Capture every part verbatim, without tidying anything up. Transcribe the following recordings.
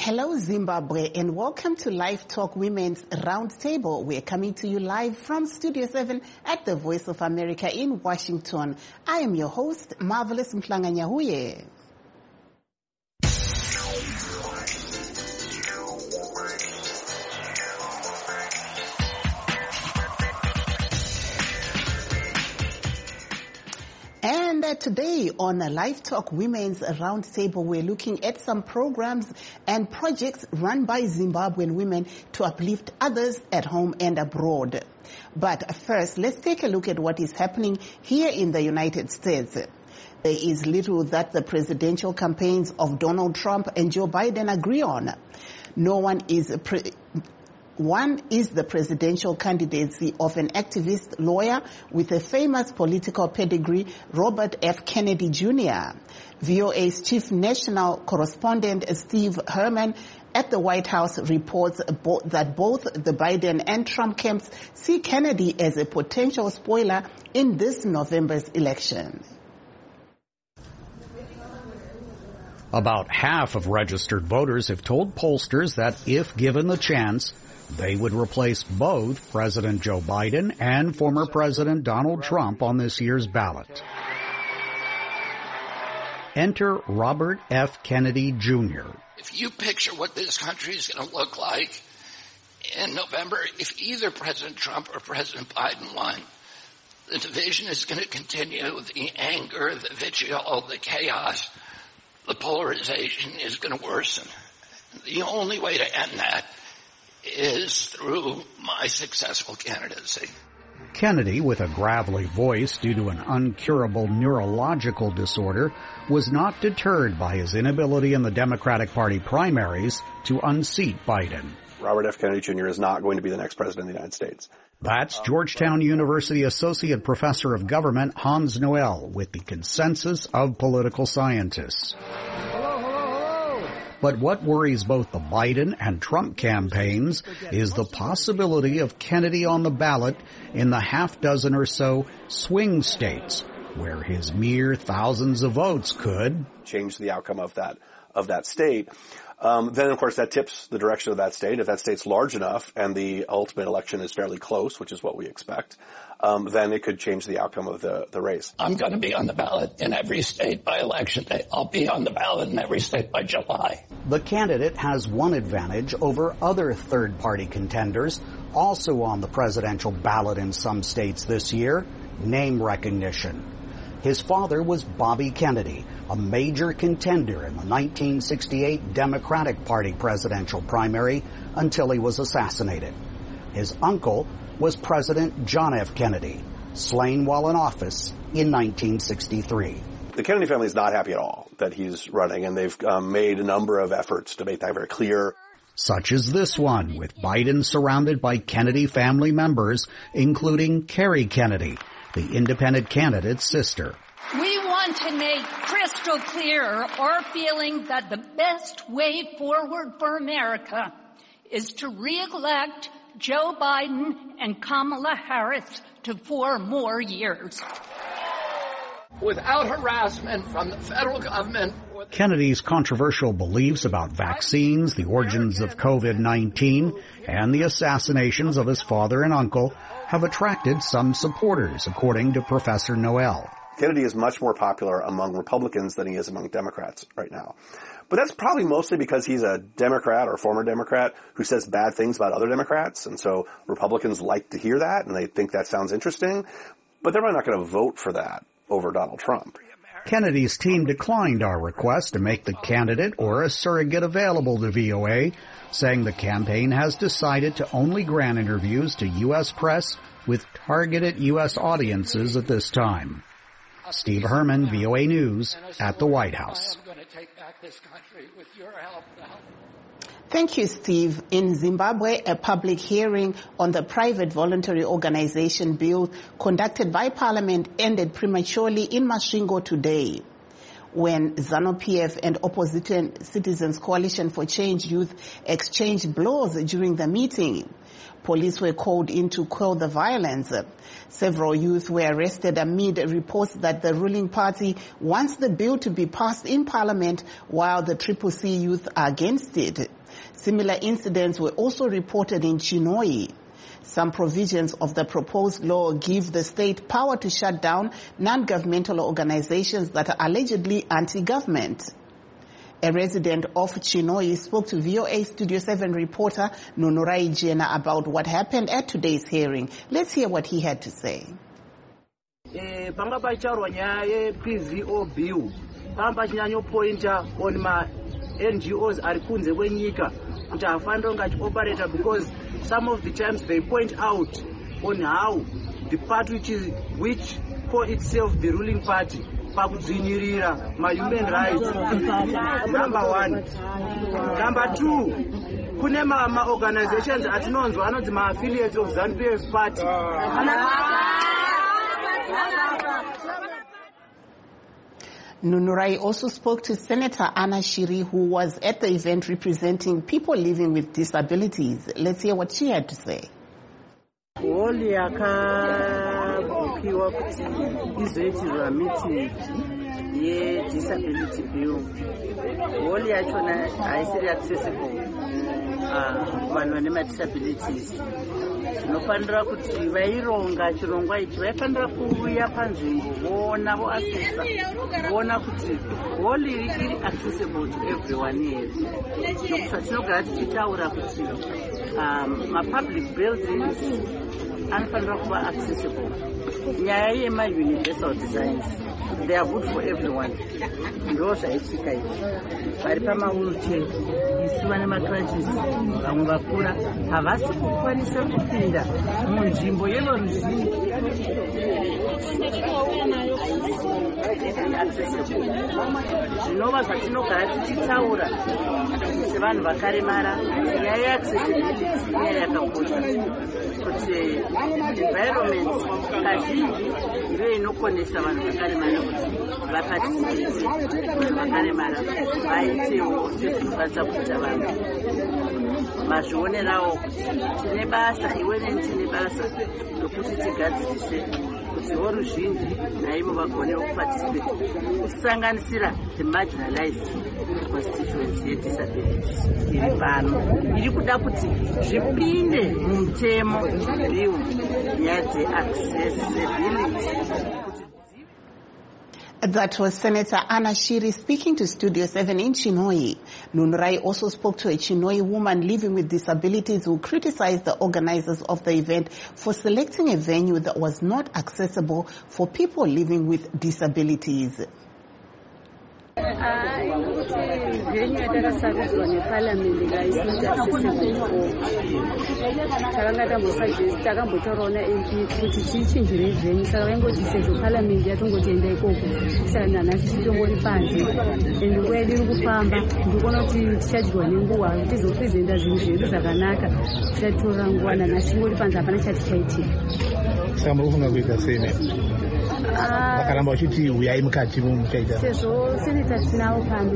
Hello Zimbabwe and welcome to Live Talk Women's Roundtable. We're coming to you live from Studio seven at the Voice of America in Washington. I am your host, Marvelous Mhlanganyahuye. And uh, today on uh, Live Talk Women's Roundtable, we're looking at some programs and projects run by Zimbabwean women to uplift others at home and abroad. But first, let's take a look at what is happening here in the United States. There is little that the presidential campaigns of Donald Trump and Joe Biden agree on. No one is pre- One is the presidential candidacy of an activist lawyer with a famous political pedigree, Robert F. Kennedy Junior V O A's chief national correspondent, Steve Herman, at the White House reports bo- that both the Biden and Trump camps see Kennedy as a potential spoiler in this November's election. About half of registered voters have told pollsters that if given the chance, they would replace both President Joe Biden and former President Donald Trump on this year's ballot. Enter Robert F. Kennedy Junior If you picture what this country is going to look like in November, if either President Trump or President Biden won, the division is going to continue, the anger, the vitriol, the chaos, the polarization is going to worsen. The only way to end that is through my successful candidacy. Kennedy, with a gravelly voice due to an uncurable neurological disorder, was not deterred by his inability in the Democratic Party primaries to unseat Biden. Robert F. Kennedy Junior is not going to be the next president of the United States. That's Georgetown University Associate Professor of Government Hans Noel with the consensus of political scientists. But what worries both the Biden and Trump campaigns is the possibility of Kennedy on the ballot in the half dozen or so swing states, where his mere thousands of votes could change the outcome of that of that state. Um, then, of course, that tips the direction of that state. If that state's large enough and the ultimate election is fairly close, which is what we expect, um, then it could change the outcome of the, the race. I'm going to be on the ballot in every state by election day. I'll be on the ballot in every state by July. The candidate has one advantage over other third-party contenders, also on the presidential ballot in some states this year: name recognition. His father was Bobby Kennedy, a major contender in the nineteen sixty-eight Democratic Party presidential primary until he was assassinated. His uncle was President John F. Kennedy, slain while in office in nineteen sixty-three. The Kennedy family is not happy at all that he's running, and they've um, made a number of efforts to make that very clear. Such as this one, with Biden surrounded by Kennedy family members, including Kerry Kennedy, the independent candidate's sister. We want to make crystal clear our feeling that the best way forward for America is to re-elect Joe Biden and Kamala Harris to four more years. Without harassment from the federal government. Kennedy's controversial beliefs about vaccines, the origins of COVID nineteen, and the assassinations of his father and uncle have attracted some supporters, according to Professor Noel. Kennedy is much more popular among Republicans than he is among Democrats right now. But that's probably mostly because he's a Democrat or former Democrat who says bad things about other Democrats, and so Republicans like to hear that, and they think that sounds interesting, but they're not going to vote for that over Donald Trump. Kennedy's team declined our request to make the candidate or a surrogate available to V O A, saying the campaign has decided to only grant interviews to U S press with targeted U S audiences at this time. Steve Herman, V O A News, at the White House. Thank you, Steve. In Zimbabwe, a public hearing on the private voluntary organization bill conducted by Parliament ended prematurely in Masvingo today. When ZANU-P F and Opposition Citizens Coalition for Change Youth exchanged blows during the meeting, police were called in to quell the violence. Several youth were arrested amid reports that the ruling party wants the bill to be passed in Parliament while the Triple C youth are against it. Similar incidents were also reported in Chinhoyi. Some provisions of the proposed law give the state power to shut down non-governmental organizations that are allegedly anti-government. A resident of Chinhoyi spoke to V O A Studio seven reporter Nunurai Jena about what happened at today's hearing. Let's hear what he had to say. Panga pachaurwa nyaya ye-P V O bill pamba chinyanyopointa on ma-N G Os ari kunze kwenyika kuti hafanira kunge achioperator, because some of the times they point out on how the party which is which call itself the ruling party pakudzinyirira ma-human rights. Number one. Number two, kune ma-organizations atinonzwa anonzi ma-affiliates of ZANU-P F party. Nunurai also spoke to Senator Anna Shiri, who was at the event representing people living with disabilities. Let's hear what she had to say. Holi yakabukiwa kuti izoitirwa meeting ye-disability bill. Holi yachona haisiri accessible kuvanhu vane ma-disabilities. Tinofanira kuti vaironga chirongwa ichi vaifanira kuuya panzvimbo voona voasesa voona kuti holi iri accessible to everyone here. Nokuti tinogara tichitaura kuti ma-public buildings anofanira kuva accessible. Nyaya yema-universal designs, they are good for everyone. Ndo zvaitika izvi. Vari pama-wheelchair, isu vane ma-crutches, vamwe vakura havasi kukwanisa kupinda munzvimbo yevoruzhinji. Zvinova zvatinogara tichitaura sevanhu vakaremara. Nyaya yeaccessibility inyaya yakakosha kuti environment kazhinji ndiyo inokonesa vanhu vakaremara kuti vaparticipate, vanhu vakaremara vaitewo sezvinokwanisa kuita vanhu. Mazvionerawo kuti tine basa, iwe neni tine basa rokuti tigadzirise kuti voruzhinji naivo vagonewo kuparticipate, kusanganisira the marginalized constituency yedisability iri pano. Iri kuda kuti zvipinde mumutemo bill nyaya dzeaccessibility. That was Senator Anna Shiri speaking to Studio seven in Chinhoyi. Nunurai also spoke to a Chinhoyi woman living with disabilities who criticized the organizers of the event for selecting a venue that was not accessible for people living with disabilities. venue yatakasarudzwa neparliament ngaisoti accessible for takanga tambosuggest takambotaurawo naMP kuti tichinjire venue, saka vaingoti sezvo parliament yatongoti enda ikoko, saka nanhasi titongori panze and nguva yedu iri kufamba. Ndikuona kuti tichadyiwa nenguva kuti tizoprezenta zvinhu zvedu zvakanaka, tichatora nguva. Nanhasi tingori panze, hapana chati chaitika. Saka muri kufunga kuita sei ne? Vakaramba vachiti uyai mukati muchaita sezvo seneta tinavo pano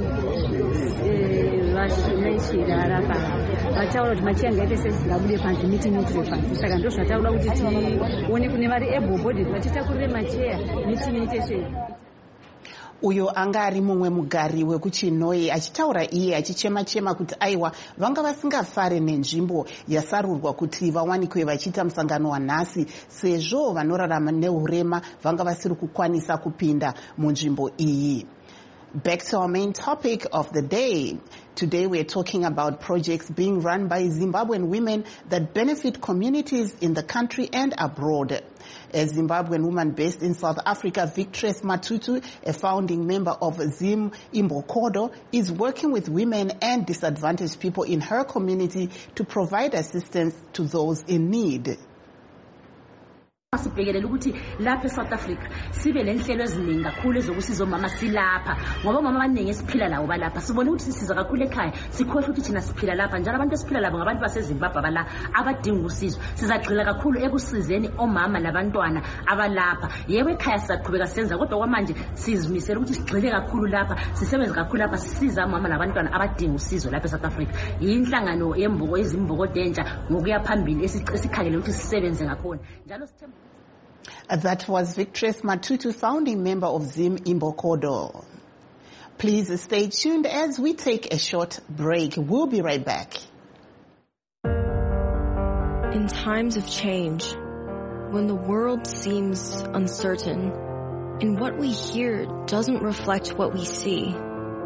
vachinaishira apa vataura kuti machiangaite sezingabude panze meeting itire panze, saka ndo zvataura kuti tione kune vari able bodied vachitakurire macheya meeting ite sei. Uyo anga ari mumwe mugari wekuChinhoyi achitaura iye achichema-chema kuti aiwa vanga vasingafare nenzvimbo yasarurwa kuti vawanikwe vachiita musangano wanhasi, sezvo vanorarama neurema vanga vasiri kukwanisa kupinda munzvimbo iyi. Back to our main topic of the day. Today we're talking about projects being run by Zimbabwean women that benefit communities in the country and abroad. A Zimbabwean woman based in South Africa, Victress Matutu, a founding member of Zim Imbokodo, is working with women and disadvantaged people in her community to provide assistance to those in need. Sibhekelele ukuthi lapha eSouth Africa sibe lenhlelo eziningi kakhulu ezokusiza omama silapha, ngoba omama abaningi esiphila lawo balapha sibona ukuthi sisiza kakhulu ekhaya, sikhohle ukuthi thina siphila lapha njalo abantu esiphila labo ngabantu baseZimbabwe abala abadinga usizo. Sizagxila kakhulu ekusizeni omama labantwana abalapha. Yebo ekhaya sisaqhubeka senza, kodwa kwamanje sizimisela ukuthi sigxile kakhulu lapha, sisebenze kakhulu lapha sisiza omama labantwana abadinga usizo lapha eSouth Africa. Yinhlangano yembuko ezimbuko dentsha ngokuya phambili esikhangele ukuthi sisebenze ngakhona njalo sithemba. That was Victress Matutu, founding member of Zim Imbokodo. Please stay tuned as we take a short break. We'll be right back. In times of change, when the world seems uncertain and what we hear doesn't reflect what we see,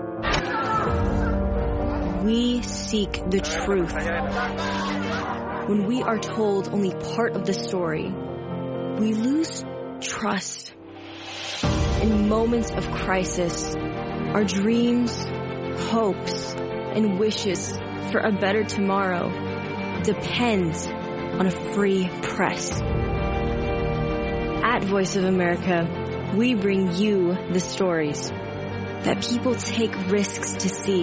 we seek the truth. When we are told only part of the story, we lose trust. In moments of crisis, our dreams, hopes, and wishes for a better tomorrow depend on a free press. At Voice of America, we bring you the stories that people take risks to see.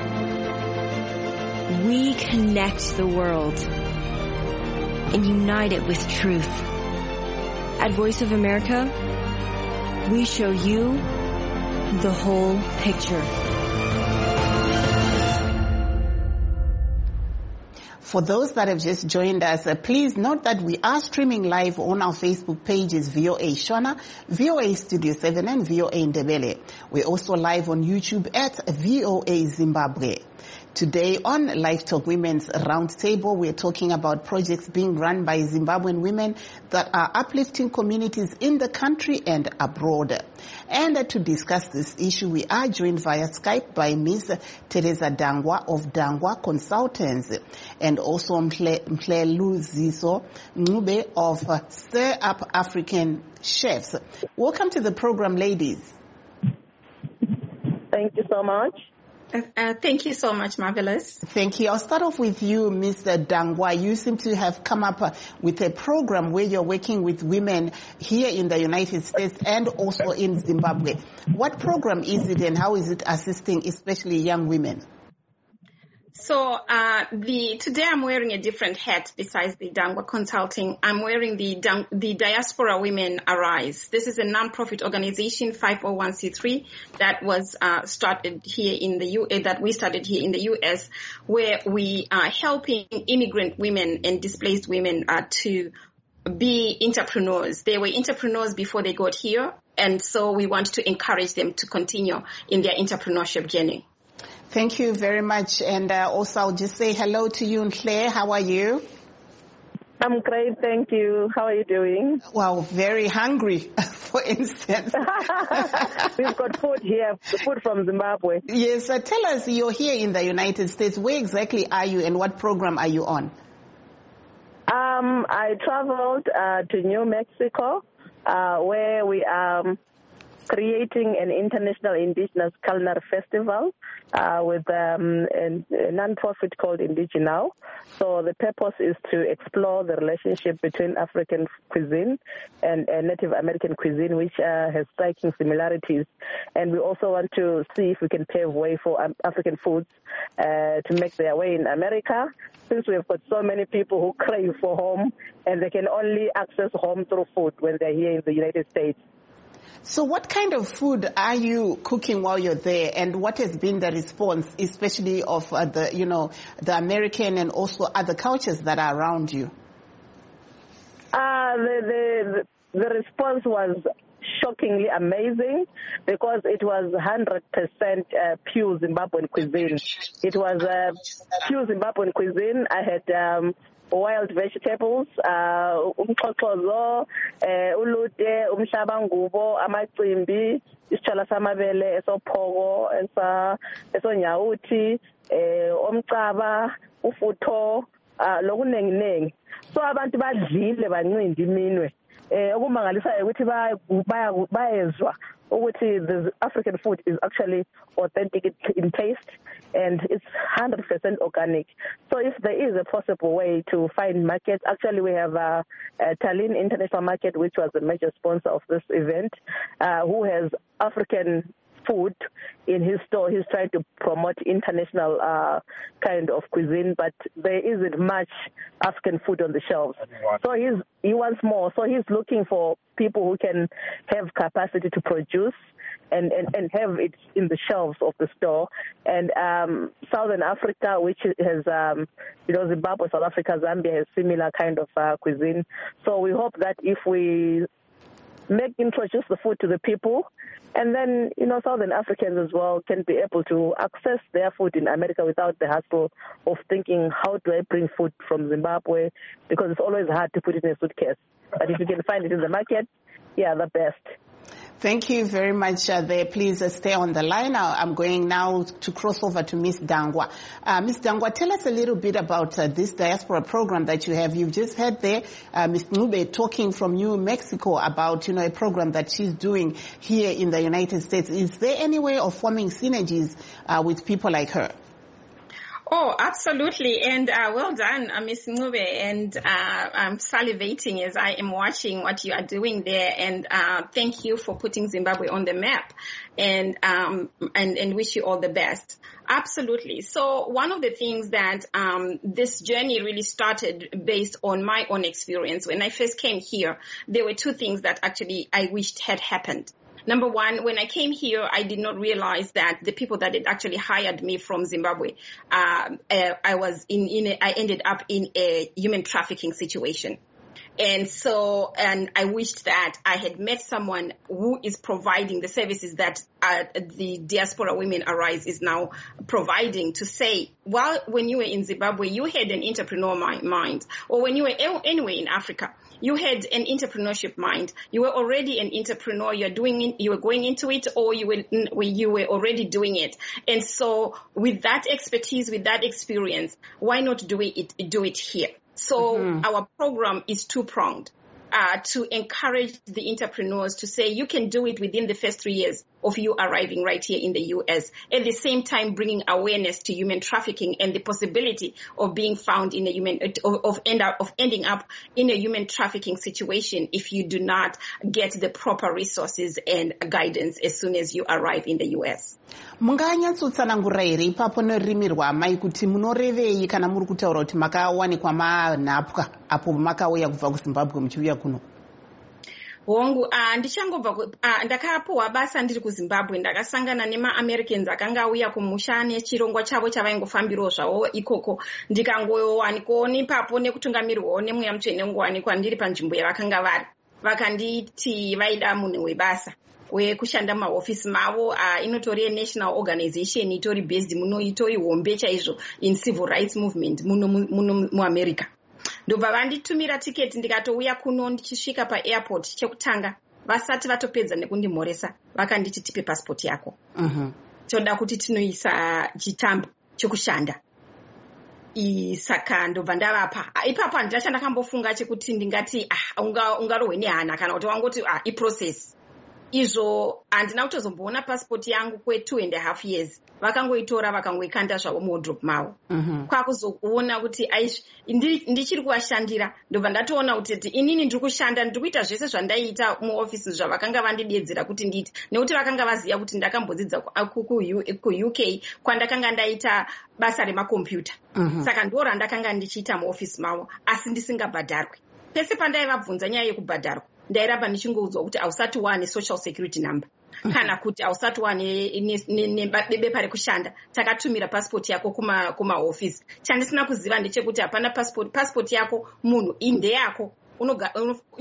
We connect the world and unite it with truth. At Voice of America, we show you the whole picture. For those that have just joined us, uh, please note that we are streaming live on our Facebook pages, V O A Shona, V O A Studio seven, and V O A Ndebele. We're also live on YouTube at V O A Zimbabwe. Today on Live Talk Women's Roundtable, we're talking about projects being run by Zimbabwean women that are uplifting communities in the country and abroad. And uh, to discuss this issue, we are joined via Skype by Miz Teresa Dangwa of Dangwa Consultants and also Mhle Ziso Ngube of uh, Stir Up African Chefs. Welcome to the program, ladies. Thank you so much. Uh, thank you so much, Marvelous. Thank you. I'll start off with you, Mister Dangwa. You seem to have come up uh, with a program where you're working with women here in the United States and also in Zimbabwe. What program is it and how is it assisting especially young women? So uh, the today I'm wearing a different hat besides the Dangwa Consulting. I'm wearing the the Diaspora Women Arise. This is a non-profit organization, five oh one c three, that was uh, started here in the U S, that we started here in the U S, where we are helping immigrant women and displaced women uh, to be entrepreneurs. They were entrepreneurs before they got here, and so we want to encourage them to continue in their entrepreneurship journey. Thank you very much. And uh, also I'll just say hello to you, Claire. How are you? I'm great, thank you. How are you doing? Well, very hungry, for instance. We've got food here, food from Zimbabwe. Yes, uh, tell us, you're here in the United States. Where exactly are you and what program are you on? Um, I traveled uh, to New Mexico, uh, where we are um, creating an international indigenous culinary festival uh, with um, a, a non-profit called Indigenous. So the purpose is to explore the relationship between African cuisine and uh, Native American cuisine, which uh, has striking similarities. And we also want to see if we can pave way for um, African foods uh, to make their way in America, since we have got so many people who crave for home and they can only access home through food when they're here in the United States. So what kind of food are you cooking while you're there, and what has been the response, especially of uh, the, you know, the American and also other cultures that are around you? Uh, the, the, the response was shockingly amazing because it was one hundred percent uh, pure Zimbabwean cuisine. It was uh, pure Zimbabwean cuisine. I had um, wild vegetables, umxhoxhozo, ulute, umhlabangubo, amacimbi, isitshala samabele esophoko, esonyawuthi, omcaba, ufutho, lokunenginengi. So abantu badlile bancindi iminwe. Okumangalisayo ukuthi bayezwa ukuthi the African food is actually authentic in taste and it's one hundred percent organic. So if there is a possible way to find markets, actually we have a, a Tallinn International Market, which was the major sponsor of this event, uh, who has African food in his store. He's trying to promote international uh, kind of cuisine, but there isn't much African food on the shelves. So he's, he wants more. So he's looking for people who can have capacity to produce and, and, and have it in the shelves of the store. And um, Southern Africa, which has, um, you know, Zimbabwe, South Africa, Zambia has similar kind of uh, cuisine. So we hope that if we make introduce the food to the people. And then, you know, Southern Africans as well can be able to access their food in America without the hassle of thinking, how do I bring food from Zimbabwe? Because it's always hard to put it in a suitcase. But if you can find it in the market, yeah, the best. Thank you very much uh, there. Please uh, stay on the line. Uh, I'm going now to cross over to Miss Dangwa. Uh, Miss Dangwa, tell us a little bit about uh, this diaspora program that you have. You've just heard there uh, Miss Ncube talking from New Mexico about, you know, a program that she's doing here in the United States. Is there any way of forming synergies uh, with people like her? Oh, absolutely. And uh, well done, uh, Miz Ncube. And uh, I'm salivating as I am watching what you are doing there. And uh, thank you for putting Zimbabwe on the map. And, um, and, and wish you all the best. Absolutely. So one of the things that um, this journey really started based on my own experience. When I first came here, there were two things that actually I wished had happened. Number one, when I came here, I did not realize that the people that had actually hired me from Zimbabwe, uh, uh, I was in, in a, I ended up in a human trafficking situation. And so, and I wished that I had met someone who is providing the services that uh, the Diaspora Women Arise is now providing, to say, well, when you were in Zimbabwe, you had an entrepreneur mind, or when you were anywhere in Africa, you had an entrepreneurship mind. You were already an entrepreneur. You're doing it, you were going into it, or you were, you were already doing it. And so with that expertise, with that experience, why not do it, do it here? So mm-hmm. our program is two-pronged. Uh, to encourage the entrepreneurs to say you can do it within the first three years of you arriving right here in the U S. At the same time, bringing awareness to human trafficking and the possibility of being found in a human, of, of, end up, of ending up in a human trafficking situation if you do not get the proper resources and guidance as soon as you arrive in the U S. Munganyatsotsangura here ipapo nerurimi rwamai kuti munorevei kana muri kutaura kuti makawanikwa manhapwa apo makauya kubva kuZimbabwe muchiuya kuno? Hongu, uh, ndichangobva uh, ndakapuwa basa ndiri kuZimbabwe, ndakasangana nema-Americans akanga auya kumusha nechirongwa chavo chavaingofambirawo zvavo ikoko. Ndikangowanikwawo ipapo nekutungamirwawo nemweya mutsvene ngowanikwa ndiri panzvimbo yavakanga vari. Vakanditi vaida munhu webasa wekushanda mahofisi mavo. Uh, inotori national organization itori based muno, itori hombe chaizvo in civil rights movement muno muno muAmerica. Ndobva vanditumira tiketi ndikatouya kuno. Ndichisvika paairport, chekutanga vasati vatopedza nekundimhoresa vakanditi tipe passport yako. Mhm. Toda kuti tinoisa chitambo chekushanda. Saka ndobva ndavapa. Ipapo handina chandakambofunga chekuti ndingati ah unga ungarohwe nehana kana kuti wangoti ah iprocess. Izvo handina kutozomboona passport yangu kwe two and a half years. Vakangoitora vakangoikanda zvavo muwardrobe mavo. Mm-hmm. Kwakuzokuona kuti aish ndichiri kuvashandira, ndobva ndatoona kuti inini ndiri kushanda, ndiri kuita zvese zvandaiita muofisi zvavakanga vandidedzera kuti ndiite, nekuti vakanga vaziva kuti ndakambodzidza kuU K kwandakanga ndaita basa remakombiyuta. Mm-hmm. Saka ndoro ndakanga ndichiita muofisi mavo asi ndisingabhadharwi. Pese pandaivabvunza nyaya yekubhadharwa ndairamba ndichingoudzwa kuti ausati wane social security number. Mm-hmm. Kana kuti ausati wane nebepa rekushanda, takatumira passport yako kuma kuma office. Chandisina kuziva ndechekuti hapana passport passport yako munhu inde yako unoga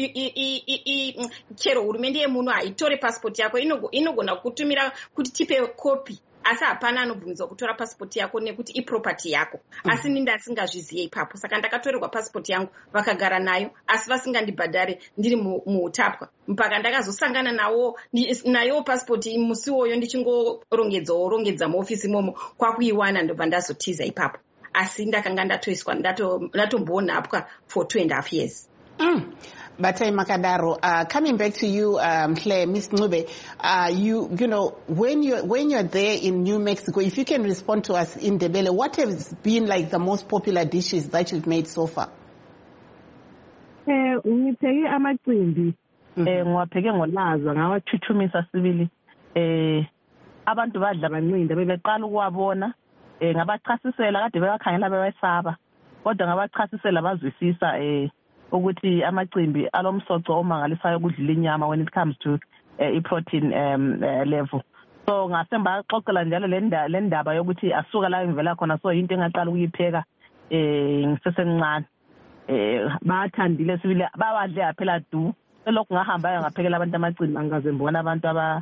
chero hurumende yemunhu haitore passport yako, inogona kutumira kuti tipe copy. Asi hapana anobvunzwa kutora passport yako nekuti iproperty yako. Mm. Asi nini ndasingazvizive ipapo. Saka ndakatorerwa passport yangu vakagara nayo asi vasingandibhadhare ndiri muutapwa. Mpaka ndakazosangana nawo nayo passport musi woyo ndichingorongedzawo rongedza muofisi momo kwakuiwana ndobva ndazotiza ipapo. Asi ndakanga ndatoiswa ndatomboonapwa for two and a half years. Mm. Batai Makadaro, uh, coming back to you, um, Claire, Miss Ncube, uh, you, you know, when you're, when you're there in New Mexico, if you can respond to us in Ndebele, what has been like the most popular dishes that you've made so far? Eh, ngitheke amaqimbi, eh, ngiwapheke ngolaza, ngawathuthumisa sibili, eh, abantu badla banqinde, bebeqala ukuwabona, eh, ngabachasisela kade bebakhangela bewesaba, kodwa ngabachasisela bazwisisa, eh, ukuthi amaqimbi alomsoco omangalisayo ukudlula inyama when it comes to uh, i-protein um, uh, level. So ngasemba xoxela njalo le ndaba yokuthi asuka la ngivela khona, so into engaqala ukuyipheka eh ngisesencane. Eh bathandile sibile bawadle yaphela du lokho ngahamba ngaphekela abantu amacimbi angikaze ngibona abantu aba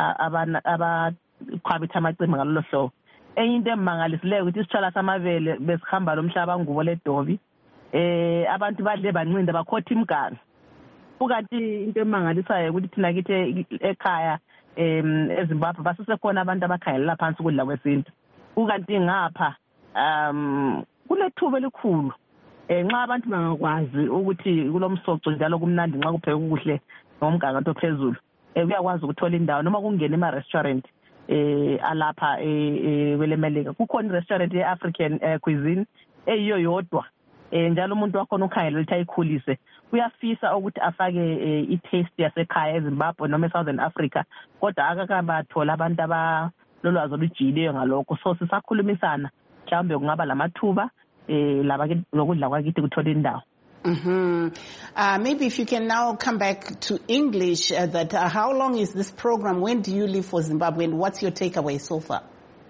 aba khwabitha amacimbi ngalolu hlobo. Enye into emangalisileyo ukuthi isitshala samavele besihamba lo mhlaba ngubo leDobi eh abantu badle bancinda bakhotha imiganu. Ukanti into emangalisayo ukuthi thina kithi ekhaya em eZimbabwe basisekhona abantu abakhayelela phansi ukudla kwesintu. Ukanti ngapha um kulethuba elikhulu eh nxa abantu bangakwazi ukuthi kulomsoco njalo kumnandi nxa kupheka ukuhle ngomgangatho ophezulu eh uyakwazi ukuthola indawo noma kungena ema restaurant eh alapha eh kwelemelika. Kukhona restaurant ye African cuisine eyiyo yodwa eh njalo umuntu wakhona ukhangelela ukuthi ayikhulise uyafisa ukuthi afake i-taste yasekhaya eZimbabwe noma eSouthern Africa kodwa akakabathola abantu aba lolwazi olujiyileyo ngalokho. So sisakhulumisana mhlawumbe kungaba lamathuba eh laba lokudla kwakithi kuthola indawo. Mm-hmm. Uh, maybe if you can now come back to English, uh, that uh, how long is this program? When do you leave for Zimbabwe and what's your takeaway so far?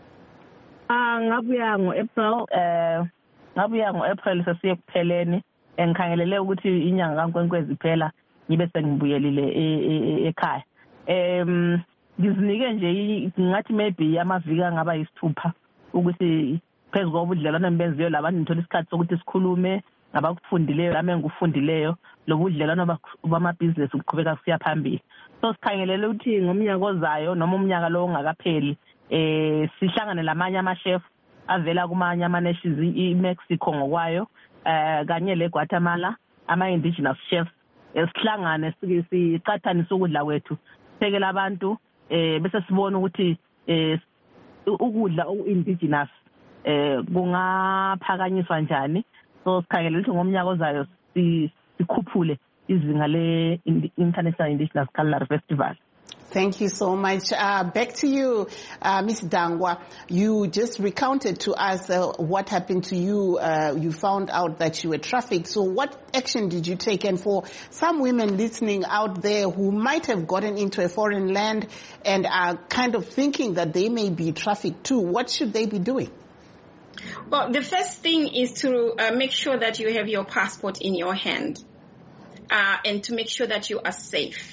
Ah, ngabuya ngo-April, eh ngabuya ngo-April sesiyekupheleni. Engikhangelele ukuthi inyanga kaNkwenkwezi iphela ngibe sengibuyelile ekhaya. Em ngizinike nje ngathi maybe amaviki angaba yisithupha ukuthi phezu kobudlelwano embenziyo labantu ngithola isikhathi sokuthi sikhulume ngabakufundileyo lami engufundileyo lobudlelwano bamabhizinisi ukuqhubeka siya phambili. So sikhangelele ukuthi ngomnyaka ozayo noma umnyaka lo ongakapheli eh sihlangane lamanye ama-chef avela kumanye ama-nations i-Mexico ngokwayo eh kanye leGuatemala ama-indigenous chefs esihlangane siqathanise ukudla kwethu siphekela abantu eh bese sibona ukuthi eh ukudla oku-indigenous eh kungaphakanyiswa njani. So sikhangelela ukuthi ngomnyaka ozayo sikhuphule izinga le International Indigenous Culinary Festival. Thank you so much. Uh, back to you, uh, Miss Dangwa. You just recounted to us uh, what happened to you. Uh, you found out that you were trafficked. So what action did you take? And for some women listening out there who might have gotten into a foreign land and are kind of thinking that they may be trafficked too, what should they be doing? Well, the first thing is to uh, make sure that you have your passport in your hand uh, and to make sure that you are safe.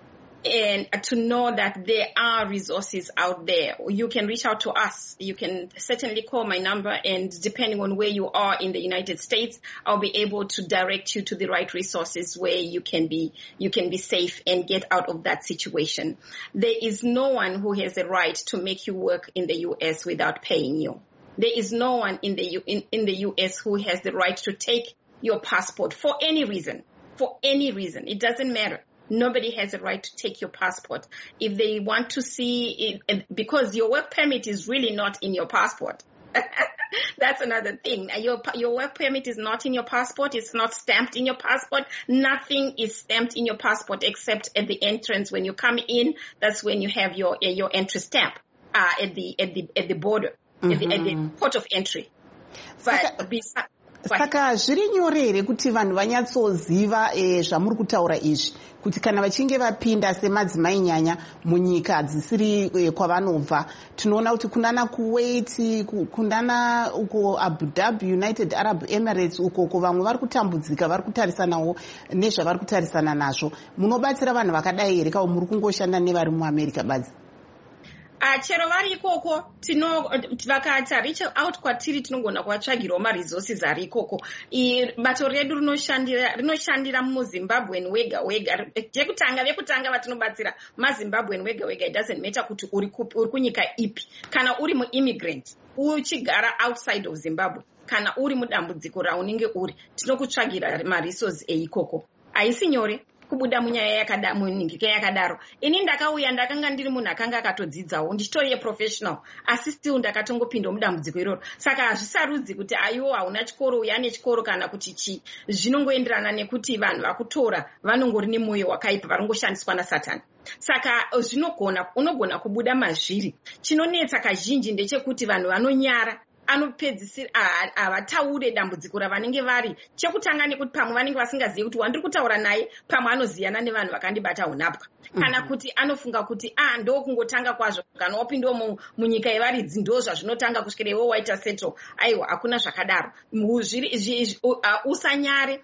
And to know that there are resources out there. You can reach out to us. You can certainly call my number, and depending on where you are in the United States, I'll be able to direct you to the right resources where you can be, you can be safe and get out of that situation. There is no one who has a right to make you work in the U S without paying you. There is no one in the U, in, in the U S who has the right to take your passport for any reason. For any reason. It doesn't matter. Nobody has a right to take your passport. If they want to see it, because your work permit is really not in your passport. That's another thing. Your, your work permit is not in your passport. It's not stamped in your passport. Nothing is stamped in your passport except at the entrance when you come in. That's when you have your, your entry stamp, uh, at the, at the, at the border, mm-hmm. at, the, at the port of entry. But okay. besides, Saka zviri nyore here kuti vanhu vanyatsoziva eh, zvamuri kutaura izvi kuti kana vachinge vapinda semadzimai nyanya munyika dzisiri eh, kwavanobva tinoona kuti kunana Kuwait kunana uko Abu Dhabi United Arab Emirates uko vamwe vari kutambudzika vari kutarisanawo nezvavari kutarisana nazvo munobatsira vanhu vakadai here kana muri kungoshanda nevari muAmerica badzi? Uh, chero vari ikoko tino vakati reach out kwatiri tinogona kuvatsvagirawo maresources ari ikoko. Bato redu rinoshandira rinoshandira muZimbabwean wega wega. Jekutanga vekutanga vatinobatsira maZimbabwean wega wega. It doesn't matter kuti uri uri kunyika ipi. Kana uri muimmigrant uchigara outside of Zimbabwe kana uri mudambudziko raunenge uri tinokutsvagira maresources eikoko. Haisi nyore kubuda munyaya yakadaro munyika yakadaro. Ini ndakauya ndakanga ndiri munhu akanga akatodzidzawo ndichitori professional asi still ndakatongopinda mudambudziko iroro. Saka hazvisarudzi kuti aiwo hauna chikoro uya nechikoro kana kuti chi. Zvinongoenderana nekuti vanhu vakutora vanongori nemwoyo wakaipa varongoshandiswa naSatani. Saka zvinogona unogona kubuda mazviri. Chinonetsa kazhinji ndechekuti vanhu vanonyara anopedzisira avataure dambudziko ravanenge vari. Chekutanga nekuti pamwe vanenge vasingazivi kuti wandiri kutaura naye pamwe anoziyana nevanhu vakandibata unapwa kana kuti anofunga kuti ah ndo kungotanga kwazvo kana wapindawo munyika yevaridzi ndo zvazvinotanga kusvikira iwe waita settle. Aiwa hakuna zvakadaro. Usanyare.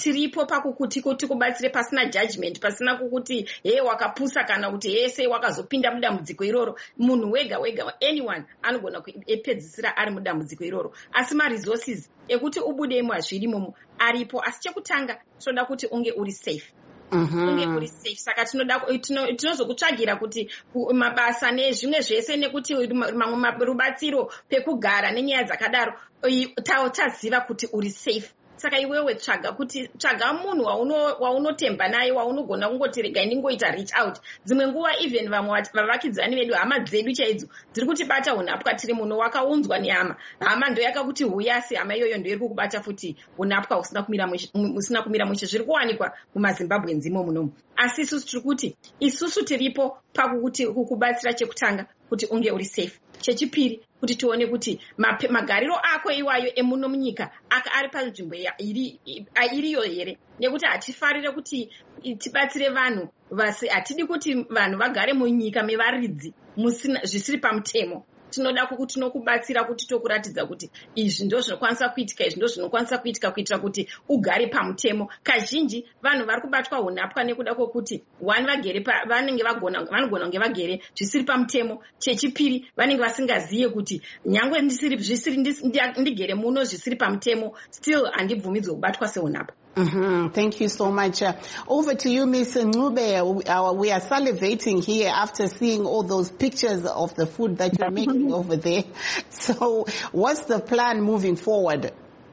tiripo pakukuti kuti kubatsire pasina judgment, pasina kukuti he wakapusa kana kuti hese wakazopinda mudambudziko iroro. Munhu wega wega, anyone anogona kupedzisira ari mudambudziko iroro. Asi ma-resources ekuti ubudemo hazvirimo aripo. Asi chekutanga tinoda kuti unge uri safe. Mm-hmm. Unge uri safe. Saka tinoda tinozokutsvagira kuti mabasa nezvimwe zvese nekuti mamwe rubatsiro pekugara nenyaya dzakadaro taziva kuti uri safe. Saka iwewe tsvaga kuti tsvaga munhu waunotemba naye waunogona kungoti regai ndingoita reach out. Dzimwe nguva even vamwe vavakidzani vedu hama dzedu chaidzo dziri kutibata unapwa tiri munhu wakaunzwa nehama. Hama ndo yakakuti huyasi hama iyoyo ndo iri kukubata futi unapwa usina kumira musina kumira mushe. Zviri kuwanikwa mumaZimbabwe nzimo munomu. Asi isusu tiri kuti isusu tiripo pakukuti kukubatsira chekutanga kuti unge uri safe. Chechipiri kuti tione kuti magariro ako iwayo emuno munyika aka ari panzvimbo iriyo here, nekuti hatifarire kuti tibatsire vanhu vasi hatidi kuti vanhu vagare munyika mevaridzi zvisiri pamutemo. Tinoda kuti tinokubatsira kuti tokuratidza kuti izvi ndo zvinokwanisa kuitika, izvi ndo zvinokwanisa kuitika kuitira kuti ugare pamutemo. Kazhinji vanhu vari kubatwa unapwa nekuda kwokuti one vagere vanenge vagona vanogona kunge vagere zvisiri pamutemo. Chechipiri vanenge vasingaziye kuti nyangwe ndisiri zvisiri ndigere muno zvisiri pamutemo still handibvumidzwe kubatwa seunapwa. Mm-hmm. Thank you so much. Uh, over to you, Miss Ncube. Uh, we are salivating here after seeing all those pictures of the food that you're making over there. So what's the plan moving forward?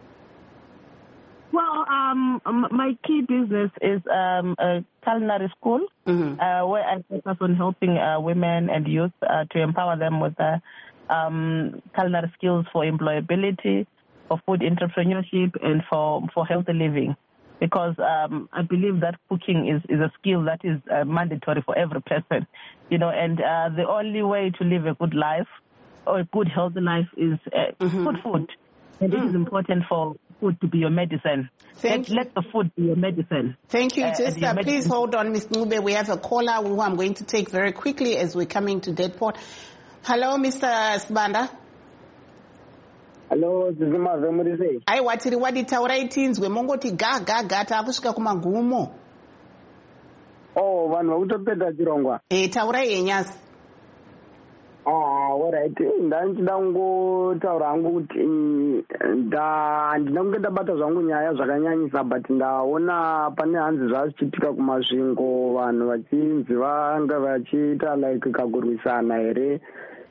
Well, um, my key business is um, a culinary school, mm-hmm. uh, where I focus on helping uh, women and youth uh, to empower them with uh, um, culinary skills for employability, for food entrepreneurship, and for, for healthy living. Because um, I believe that cooking is, is a skill that is uh, mandatory for every person, you know, and uh, the only way to live a good life or a good healthy life is uh, mm-hmm. good food. And mm-hmm. it is important for food to be your medicine. Thank let, let the food be your medicine. Thank you. Uh, Just uh, please hold on, Miz Ncube. We have a caller who I'm going to take very quickly as we're coming to Deadport. Hello, Mister Sibanda. Hello, Zimazwe Murise. Ai watiri wadi taurai tinzwe mongoti ga ga ga takusvika kumagumo. Oh, vanhu vakutopedza chirongwa. Eh, taurai yenyasi. Ah, alright. Ndanchida kungotaura hangu kuti handina kunge ndabata zvangu nyaya zvakanyanyisa, but ndaona pane hanzi zvazvichiitika kumasvingo vanhu vachinzi vanga vachiita like kagurwisana here.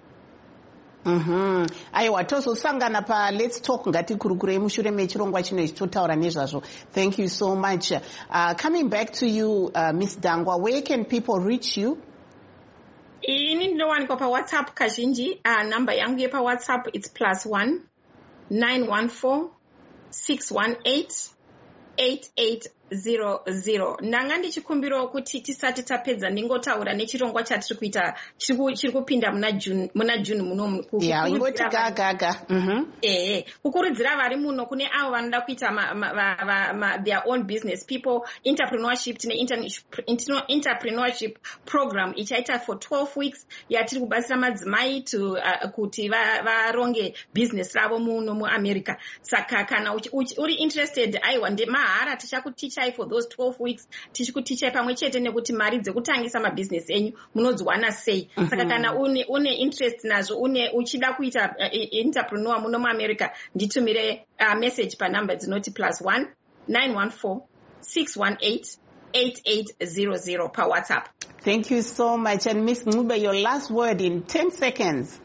Mhm. Aiwa tozosangana pa Let's Talk ngatikurukure mushure mechirongwa chino chitotaura nezvazvo. Thank you so much. Uh, coming back to you, uh, Miss Dangwa, where can people reach you? Ini ndinowanikwa pa WhatsApp kazhinji. Uh, number yangu yepa WhatsApp it's plus one nine one four six one eight eight eight zero zero. Ndanga ndichikumbirawo kuti tisati tapedza ndingotaura nechirongwa chatiri kuita chiri kupinda muna June muna June muno. Yeah, ingoti gaga ga. Mhm. Eh, kukurudzira vari muno kune avo vanoda kuita ma, ma, ma, ma, their own business people, entrepreneurship tine entrepreneurship program ichaita for twelve weeks yatiri kubatsira madzimai to uh, kuti varonge va business ravo muno muAmerica. Saka kana uri interested aiwa ndemahara tichakuticha for those twelve weeks tichikuticha pamwe chete nekuti mari dzekutangisa mabusiness enyu munodziwana sei. Mm-hmm. Saka kana une une interest nazvo une uchida kuita uh, entrepreneur muno muAmerica nditumire uh, message pa number dzinoti plus one nine one four six one eight eight eight zero zero pa WhatsApp. Thank you so much. And Miss Ncube, your last word in ten seconds.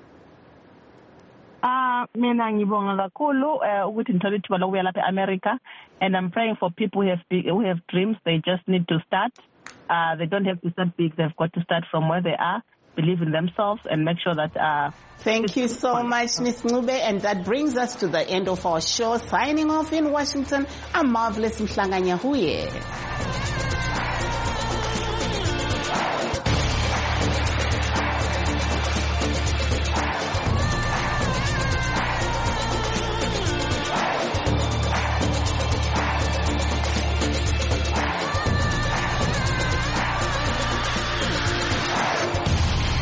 Ah, mina ngibonga kakhulu ukuthi ngithole ithuba lokuya lapha eAmerica, and I'm praying for people who have big, who have dreams. They just need to start. Uh, they don't have to start big. They've got to start from where they are, believe in themselves, and make sure that. Uh, Thank you so much, Miss Ncube, and that brings us to the end of our show. Signing off in Washington, I'm Marvelous Mhlanganya Huye.